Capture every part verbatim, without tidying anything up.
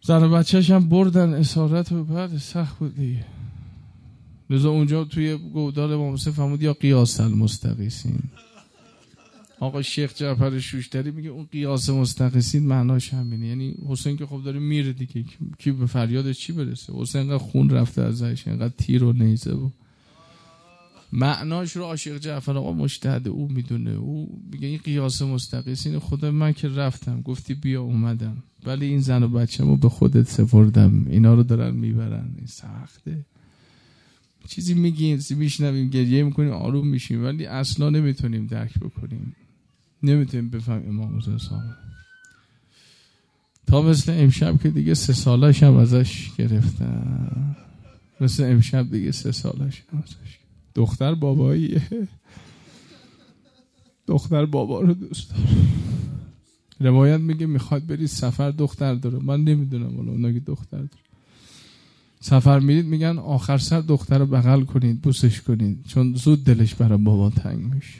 زن و بچه‌ش هم بردن اسارت و بعد سخت بود دیگه. لذا اونجا توی گودال امام حسین فرمود یا قیاس المستقیسین. آقا شیخ جعفر شوشتری میگه اون قیاس مستقیسین معناش همینه، یعنی حسین که خب داره میره دیگه، کی به فریادش چی برسه؟ حسین انقدر خون رفته ازش، انقدر تیر و نیزه و معناش رو عاشق جعفر آقا مجتهد او میدونه. او میگه این قیاس مستقیسین، خدا من که رفتم گفتی بیا اومدم، ولی این زن و بچه‌مو به خودت سپردم، اینا رو دارن میبرن. این سخته. چیزی میگیم میشنویم گریه میکنیم آروم میشیم، ولی اصلا نمیتونیم درک بکنیم، نمیتونیم بفهمیم امام حسین صاحب. تا مثل امشب که دیگه سه سالش هم ازش گرفتن، مثل امشب دیگه سه سالش هم ازش گرفتن. دختر باباییه، دختر بابا رو دوست داره. روایت میگه میخواد برید سفر، دختر داره، من نمیدونم ولی اونا که دختر داره. سفر میرید میگن آخر سر دختر رو بغل کنید، بوسش کنید، چون زود دلش برای بابا تنگ میشه.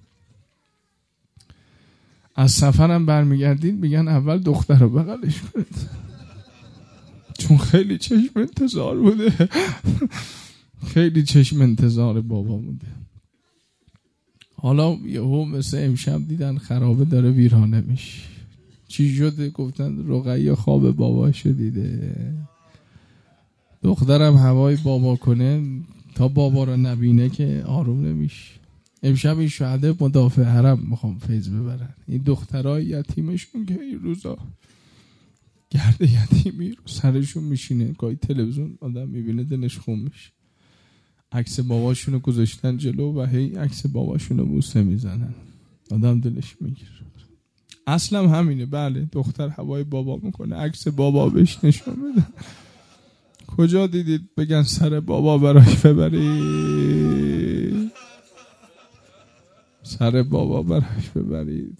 از سفرم برمیگردید میگن اول دختر رو بغلش کنید، چون خیلی چشم انتظار بوده، خیلی چشم انتظار بابا بوده. حالا یهو مثل امشب دیدن خرابه داره ویرانه میشه. چی شده؟ گفتن رقیه خواب باباشو دیده. دخترم هوای بابا کنه تا بابا رو نبینه که آروم نمیشه. امشب این شهده مدافع حرم میخوام فیض ببرن. این دخترای یتیمشون که این روزا گرد یتیمی رو سرشون میشینه، گاهی تلویزیون آدم میبینه دلش خون میشه. عکس باباشونو گذاشتن جلو و هی عکس باباشونو بوسه میزنن، آدم دلش میگیره. اصلا همینه. بله دختر هوای بابا میکنه، عکس بابا بهش نشون میدن. کجا دیدید بگن سر بابا براش ببرید، سر بابا براش ببرید.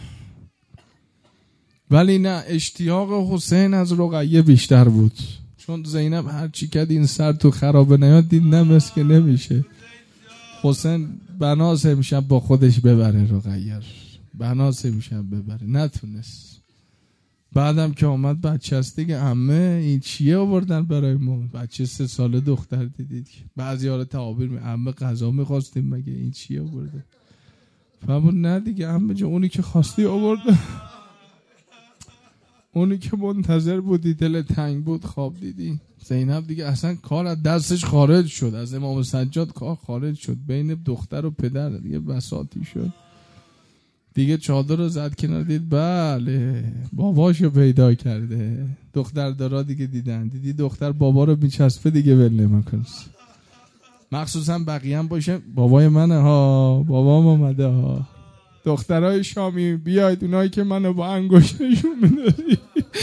ولی نه، اشتیاق حسین از رقیه بیشتر بود، چون زینب هر چی کرد این سر تو خرابه نیاد، دید نمس که نمیشه. حسین بناس امشب با خودش ببره رقیه، بناس امشب ببره، نتونست. بعدم که آمد بچه هست دیگه، عمه این چیه آوردن برای ما؟ بچه سه ساله دختر دیدید که بعضی ها رو تعابیر می عمه غذا میخواستیم مگه این چیه آورده؟ فرمود نه دیگه عمه جا، اونی که خواستی آورده، اونی که منتظر بودی، دل تنگ بود، خواب دیدی. زینب دیگه اصلا کار از دستش خارج شد، از امام سجاد کار خارج شد، بین دختر و پدر دیگه بساطی شد. دیگه چادر رو زد کنار، دید بله باباشو پیدا کرده. دختر دارا دیگه دیدن، دیدی دختر بابا رو میچسبه دیگه ول نمیکنه. مخصوصا بقیه هم باشه بابای منه ها، بابام اومده ها. دخترای شامی بیاید، اونایی که منو با انگشت نشون میدادی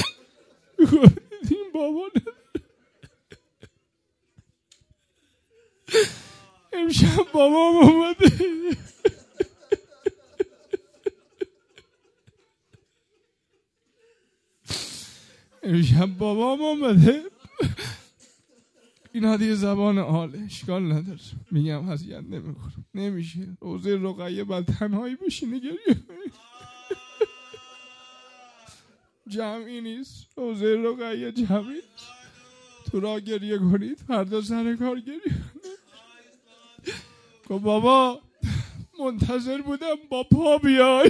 این بابا امشب بابام اومده. امشب بابام اومده. این هدیه زبان حال اشکال نداره، میگم حسیت نمیکنم، نمیشه. روزه رقیه باید تنهایی بشینه گریه جمعی نیست، روزه رقیه جمعی نیست. تو را گریه کنید، فردا سر کار گریه کنید. گفت بابا منتظر بودم با پا بیای.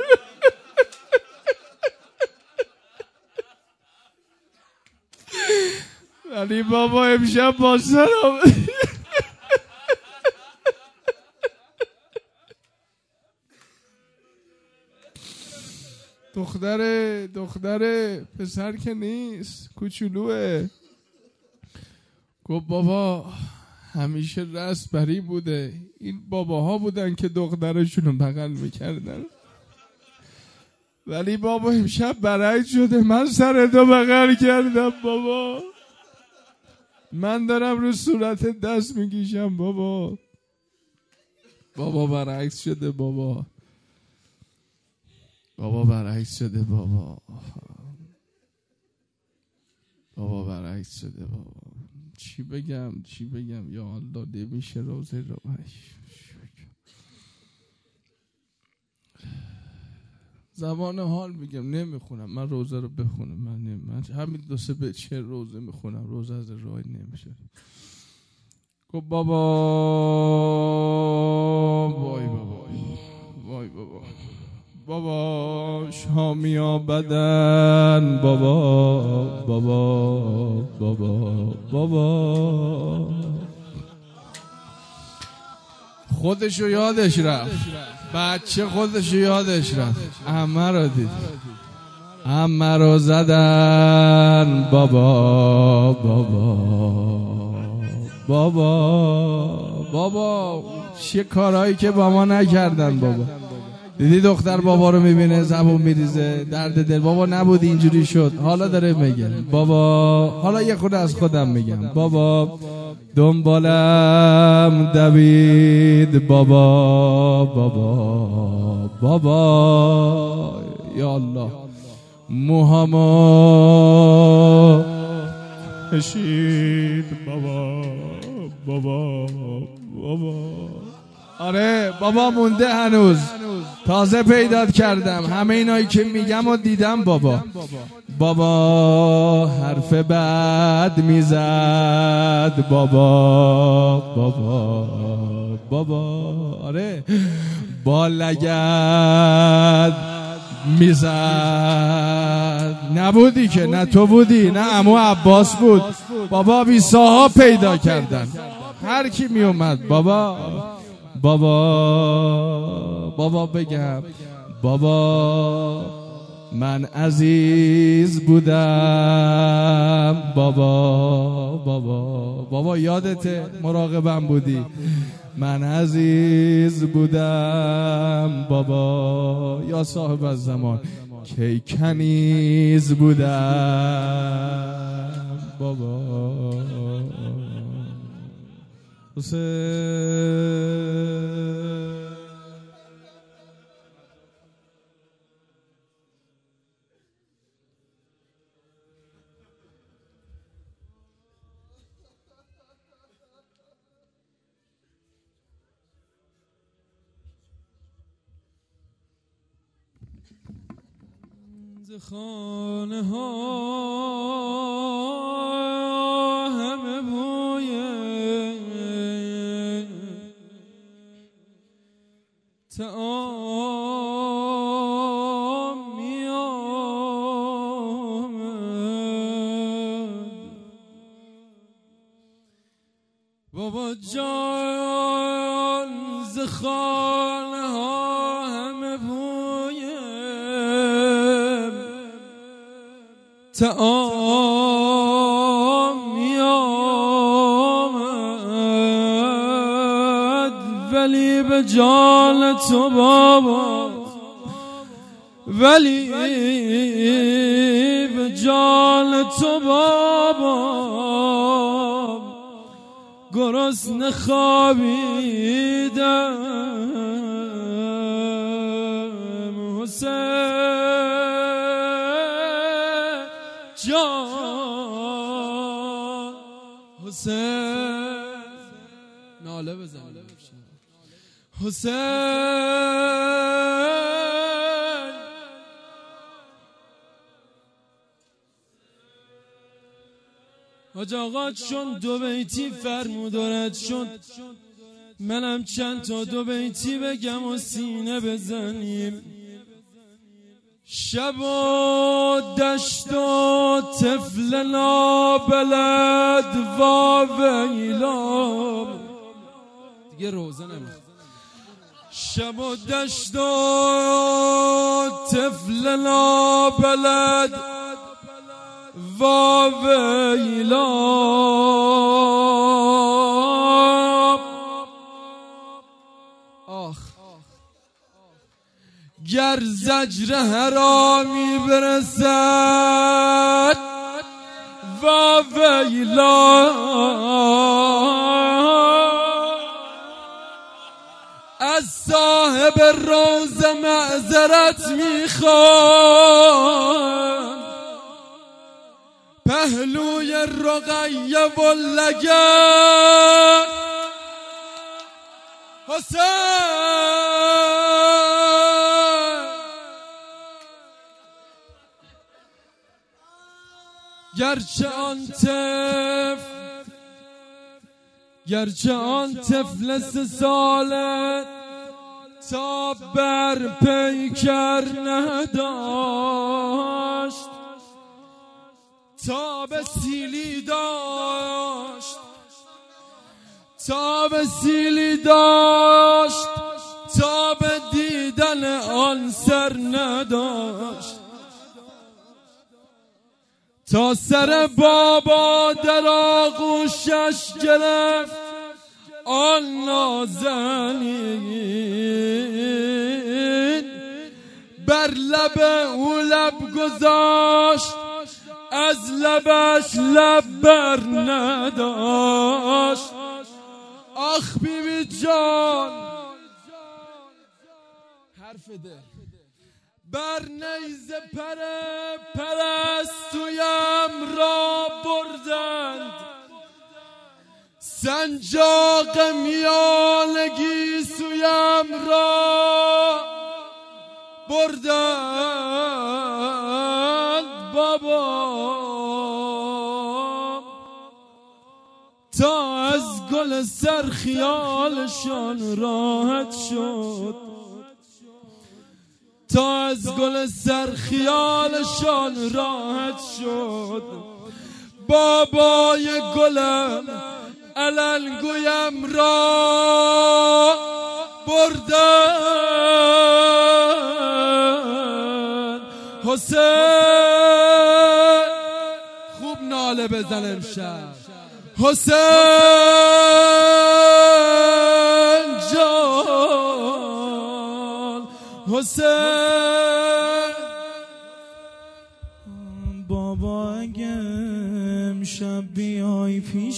ولی بابا امشب با سر آمد. دختره دختره پسر که نیست، کوچولوه. گفت بابا همیشه رست بری بوده، این باباها بودن که دخترشونو بغل میکردن، ولی بابا امشب برعکس شده، من سر تو بغل کردم بابا، من دارم رو صورت دست میکشم بابا. بابا برعکس شده بابا، بابا برعکس شده بابا، بابا برعکس شده بابا. چی بگم چی بگم یا الله، نمیشه روزه رو. زبان حال میگم، نمیخونم من روزه رو بخونم، من نمی من همین دو سه به چه روزه میخونم، روزه از راه نمیشه. گفت بابا وای بابا وای بابا بابا شامیا بدن بابا بابا بابا بابا خودشو یادش رفت، بچه خودشو یادش رفت، عمه رو دید، عمه رو زدن بابا بابا بابا بابا چه کارهایی که با ما نکردن بابا. دیدی دختر بابا رو میبینه زبون میریزه، درد دل بابا نبود اینجوری شد، حالا داره میگه بابا، حالا یه خود از خودم میگم بابا دنبالم دوید بابا بابا بابا یا الله موهامو کشید بابا بابا بابا. آره بابا مونده هنوز، تازه پیدا کردم، همه اینایی که میگم و دیدم بابا. بابا حرف بد میزد بابا بابا بابا. آره با لگد میزد، نبودی که، نه تو بودی نه عمو عباس بود بابا، بیساها پیدا کردن هر کی می اومد بابا بابا بابا بگم بابا من عزیز بودم بابا بابا بابا یادته مراقبم بودی، من عزیز بودم بابا یا صاحب الزمان کی کنیز بودم بابا. حسین خانه ها همه بوی تعام می آمد بابا جان ز خانه ها همه بوی تعام می آمد ولی به جان تو بابا، ولی به جان تو بابا گرسنه خوابیدم حسین جان. حسین ناله بزن حسین حاج آقا چون دو بیتی فرمودارد شد، منم چند تا دو بیتی بگم و سینه بزنیم. شب و دشت و طفل نابلد و ویلا دیگه روزه نمیخواد. شب و دشت و طفل نابلد و ویلا آخ گر زجر حرامی برسد و ویلا از صاحب روز معذرت میخوام، پهلوی رقیه و لگن حسین گرچه آن طفل گرچه آن طفل سه ساله تا بر پیکر نداشت، تا به سیلی داشت، تا به سیلی داشت، تا به دیدن آن سر نداشت، تا سر بابا در آغوشش گرفت آن نازنین، بر لب او لب گذاشت از لبش لب بر نداشت. آخ بیبی جان حرف ده بر نیزه پر پرستویم را بردند، سنجاق میانگی سویم را بردند بابا، تا از گل سر خیالشان راحت شد، تا از گل سر خیالشان راحت شد. بابای گلم علنگویم را بردن. حسین خوب ناله بزن امشب، حسین جان، حسین. بابا اگه امشب بیای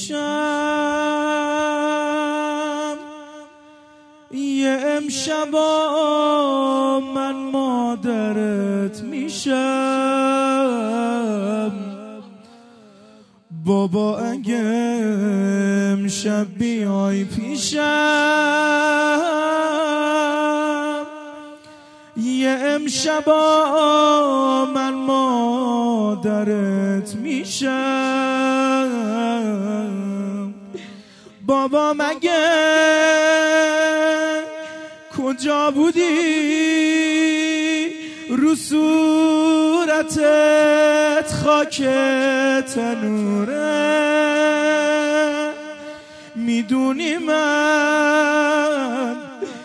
پیشم، یه امشبا من مادرت میشم. بابا اگه امشب بیای پیشم، یه امشبا من مادرت میشم. بابا مگه کجا بودی رو صورتت خاک تنوره؟ میدونی من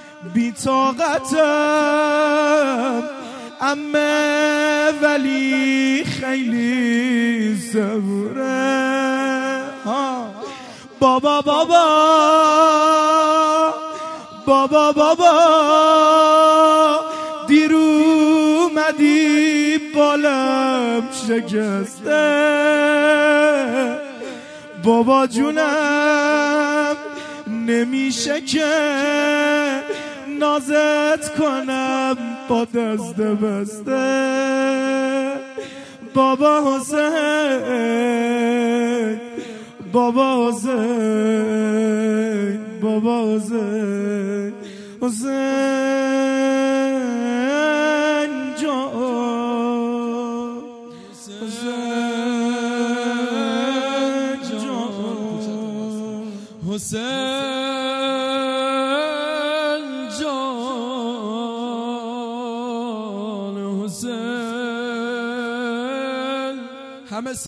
بی‌طاقتم امه، ولی خیلی صبوره. بابا بابا بابا بابا دیر اومدی بالم شکسته. بابا جونم نمیشه که نازت کنم با دست بسته. بابا حسین، بابا حسین، بابا حسین، حسین جان، حسین جان، حسین جان، حسین. همه